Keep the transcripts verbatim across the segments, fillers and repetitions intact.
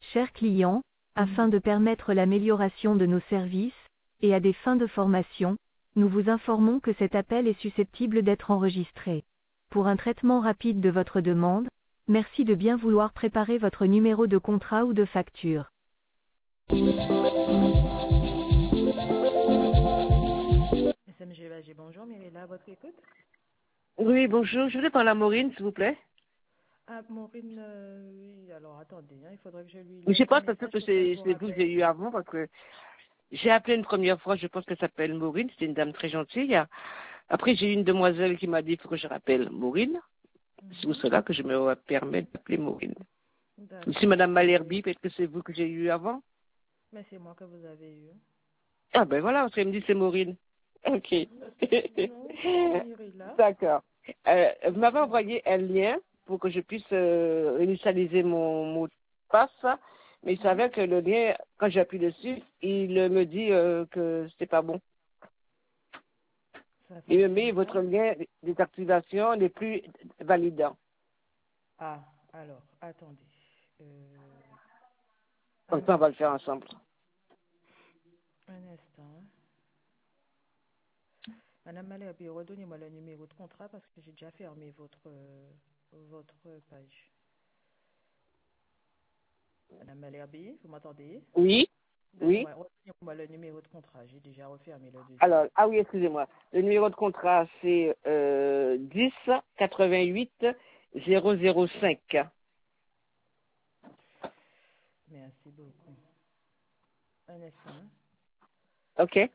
Chers clients, afin de permettre l'amélioration de nos services, et à des fins de formation, nous vous informons que cet appel est susceptible d'être enregistré. Pour un traitement rapide de votre demande, merci de bien vouloir préparer votre numéro de contrat ou de facture. S M G Bagé, bonjour, Mirella, à votre écoute. Oui, bonjour. Je voulais parler à Maureen, s'il vous plaît. Ah, Maureen, euh, oui, alors attendez, hein, il faudrait que je lui Je laisse sais un pas, parce message que pour qu'elle c'est vous c'est vous que rappelle. j'ai eu avant, parce que j'ai appelé une première fois, je pense qu'elle s'appelle Maureen, c'était une dame très gentille. Après, j'ai eu une demoiselle qui m'a dit qu'il faut que je rappelle Maureen. C'est pour Mhm. cela que je me permets d'appeler Maureen. Ici, D'accord. Madame Malherbe, peut-être que c'est vous que j'ai eu avant. Mais c'est moi que vous avez eu. Ah ben voilà, parce qu'elle me dit c'est Maureen. Ok. Non, c'est Mirella. D'accord. Euh, vous m'avez envoyé un lien pour que je puisse euh, initialiser mon mot de passe, mais il Mhm. s'avère que le lien, quand j'appuie dessus, il me dit euh, que c'est pas bon. Ça Il fait me met bizarre. votre lien d'activation n'est plus validant. Ah, alors, attendez. Euh, Comme un ça, on va le faire instant. ensemble. Un instant. Hein. Madame Malherbe, redonnez-moi le numéro de contrat parce que j'ai déjà fermé votre, euh, votre page. Madame Malherbe, vous m'entendez? Oui, oui. Donnez-moi, redonnez-moi le numéro de contrat. J'ai déjà refermé le deuxième. Alors, ah oui, excusez-moi. Le numéro de contrat, c'est euh, dix quatre-vingt-huit zéro zéro cinq. Merci beaucoup. Un instant. Hein. OK?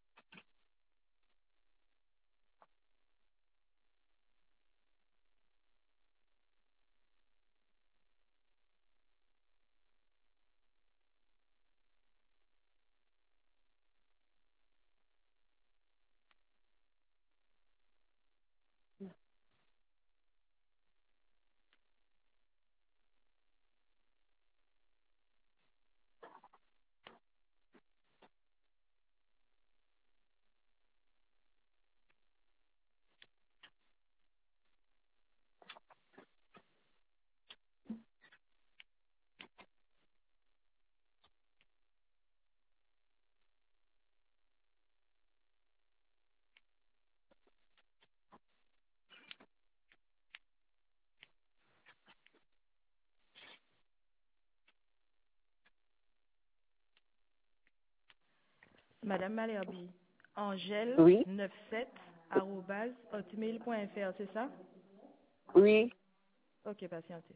Madame Malherbe, angèle Oui, quatre-vingt-sept arobase hotmail point f r, c'est ça? oui. Ok, patientez.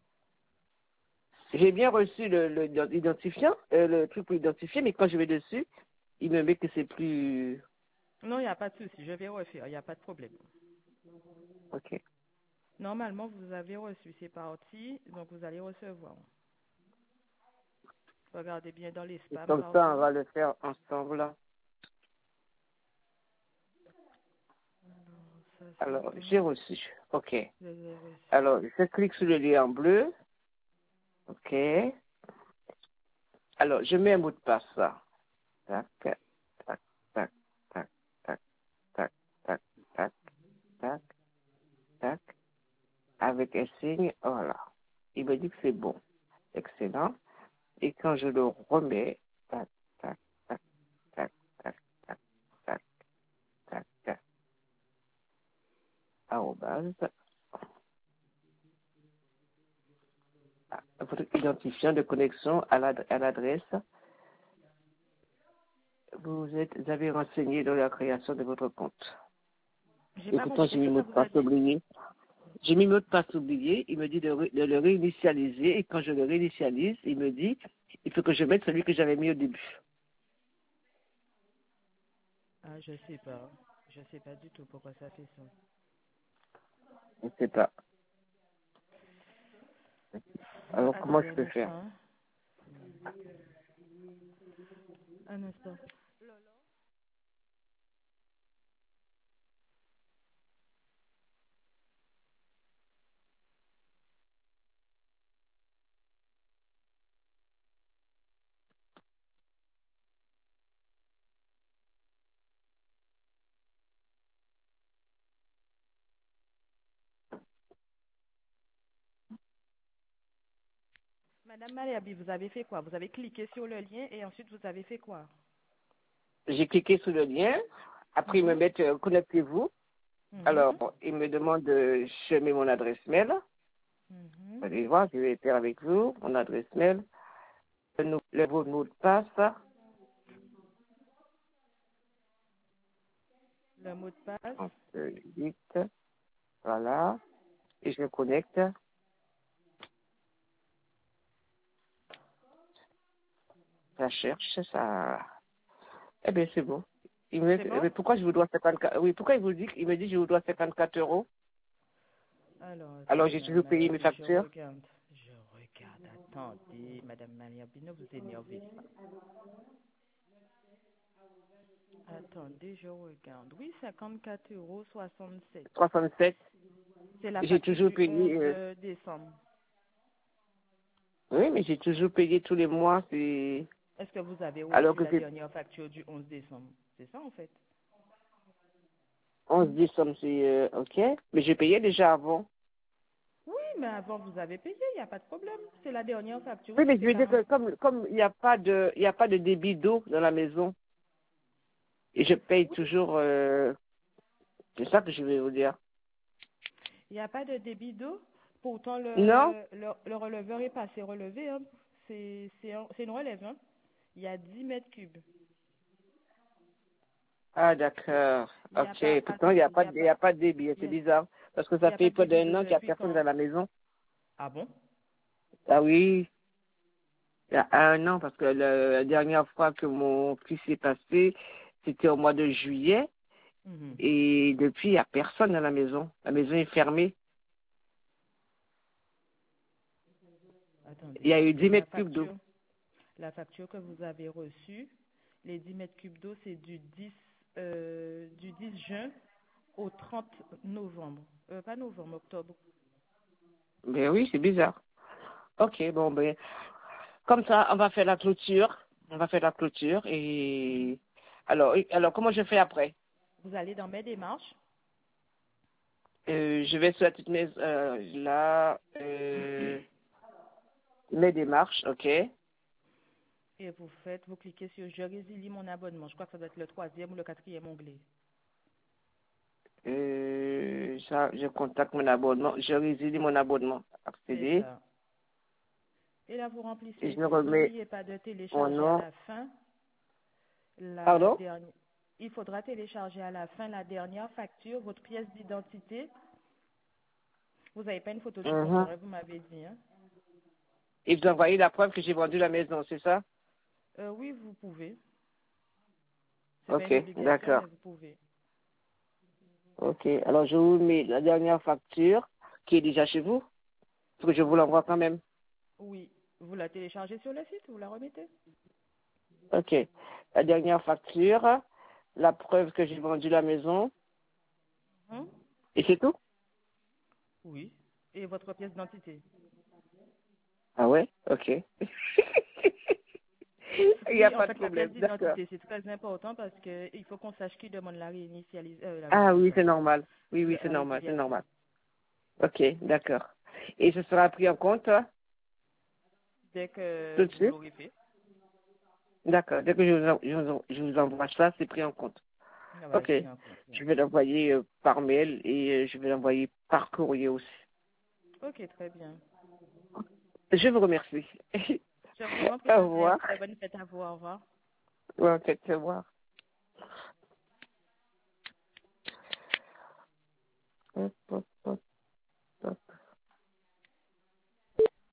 J'ai bien reçu le, le- l'identifiant, euh, le truc pour identifier, mais quand je vais dessus, il me met que c'est plus... Non, il n'y a pas de souci, je vais refaire, il n'y a pas de problème. OK. Normalement, vous avez reçu, c'est parti, donc vous allez recevoir. Regardez bien dans les Et spams comme ça, on parfois. va le faire ensemble. Ça, c'est Alors, bon. j'ai reçu. OK. Je l'ai reçu. Alors, je clique sur le lien en bleu. OK. Alors, je mets un mot de passe. Tac, tac, tac, tac, tac, tac, tac, tac, tac, tac, tac. Avec un signe, voilà. Il me dit que c'est bon. Excellent. Et quand je le remets, tac, tac, tac, tac, tac, tac, tac, tac, tac, arrobase, ah, votre identifiant de connexion à l'ad- à l'adresse, vous êtes, vous avez renseigné dans la création de votre compte. J'ai Et pas pourtant, compris. j'ai Qu'est-ce mis que mot ça de vous a passe dit? oublié. J'ai mis mot de passe oublié. Il me dit de, ré- de le réinitialiser. Et quand je le réinitialise, il me dit, il faut que je mette celui que j'avais mis au début. Ah, je sais pas. Je sais pas du tout pourquoi ça fait ça. Je ne sais pas. Alors, comment Attendez je un peux faire? instant. Hein. Un instant. Madame Maliabi, vous avez fait quoi? Vous avez cliqué sur le lien et ensuite vous avez fait quoi? J'ai cliqué sur le lien. Après, ils me Mhm, mettent euh, connectez-vous. Alors, mhm, ils me demandent de je mets mon adresse mail. mhm. Vous allez voir, je vais faire avec vous mon adresse mail. Le, nou- le vos mot de passe. Le mot de passe. Ensuite, voilà. Et je me connecte. Ça cherche, ça. Eh bien, c'est bon. Il me... C'est eh bon? bien, pourquoi je vous dois cinquante-quatre Oui, pourquoi il vous dit, il me dit que je vous dois cinquante-quatre euros? Alors, Alors, attendez, j'ai Madame toujours payé mes Maliabi, je factures. regarde. Je regarde, attendez, Madame Maliabi, ne vous énervez pas. Attendez, je regarde. Oui, cinquante-quatre euros soixante-sept. soixante-sept. C'est la J'ai facture toujours du payé. onze euh, décembre. Oui, mais j'ai toujours payé tous les mois. C'est... Est-ce que vous avez Alors reçu que la c'est dernière facture du onze décembre? C'est ça, en fait. onze décembre, c'est euh, OK. Mais j'ai payé déjà avant. Oui, mais avant, vous avez payé, il n'y a pas de problème. C'est la dernière facture Oui, aussi, mais je c'est veux dire quarante. que comme comme il n'y a pas de il y a pas de débit d'eau dans la maison et je paye Oui, toujours. euh, C'est ça que je vais vous dire. il n'y a pas de débit d'eau. Pourtant, Non? le, le, le releveur est passé relevé. Hein. C'est c'est un- c'est une relève. Hein. Il y a dix mètres cubes. Ah, d'accord. Il n'y a pas, OK. Pourtant, il n'y attendez, a il n'y pas a de- il pas, y a pas de débit. il y C'est a, bizarre parce que il ça y a pas fait de près débit d'un d'eau an qu'il n'y a depuis personne dans quand? la maison. Ah bon? Ah oui. Il y a un an, parce que le- la dernière fois que mon fils est passé, c'était au mois de juillet, Mhm. et depuis, il n'y a personne dans la maison. La maison est fermée. Il y Attendez, a eu dix donc la mètres cubes d'eau. facture, la facture que vous avez reçue, les dix mètres cubes d'eau, c'est du dix, euh, du dix juin au trente novembre. Euh, pas novembre, octobre. Ben oui, c'est bizarre. Ok, bon, ben, comme ça, on va faire la clôture. On va faire la clôture, et alors, alors comment je fais après? Vous allez dans mes démarches Euh, je vais sur la petite maison, euh, là, euh, mes démarches, ok. et vous faites, vous cliquez sur Je résilie mon abonnement. Je crois que ça doit être le troisième ou le quatrième onglet. Euh, ça, je contacte mon abonnement, je résilie mon abonnement, C'est accéder, ça. Et là, vous et remplissez je me tout. remets N'oubliez pas de mon télécharger à nom. la fin la Pardon? dernière. Il faudra télécharger à la fin la dernière facture, votre pièce d'identité. Vous n'avez pas une photo du Mhm. compteur, hein, vous m'avez dit. Hein? Et vous envoyez la preuve que j'ai vendu la maison, c'est ça? Euh, oui, vous pouvez. C'est pas Ok, une obligation, d'accord. mais vous pouvez. Ok, alors je vous mets la dernière facture qui est déjà chez vous, parce que je vous Oui, l'envoie quand même. oui. Vous la téléchargez sur le site, vous la remettez. Ok, la dernière facture, la preuve que j'ai vendu la maison, Hein? et c'est tout? Oui. Et votre pièce d'identité. Ah ouais? Ok. Il n'y a Oui, en pas de fait, la pièce problème, d'accord. d'identité, c'est très important parce que il faut qu'on sache qui demande la réinitialisation, euh, la Ah oui, c'est réinitialisation, normal. Oui, oui, le- c'est la normal, c'est résiliation. normal. Ok, d'accord. Et ce sera pris en compte hein, Dès tout que de vous suite? l'aurez fait. D'accord, dès que je vous, en- je vous en- je vous envoie ça, c'est pris en compte. Ah bah, Ok, c'est pris en compte. je Ouais. vais l'envoyer euh, par mail et euh, je vais l'envoyer par courrier aussi. Ok, très bien. Je vous remercie. Je vous en prie, Au madame. revoir. Très bonne fête à vous. Au revoir. Ouais, peut-être, au revoir. Hop, hop, hop.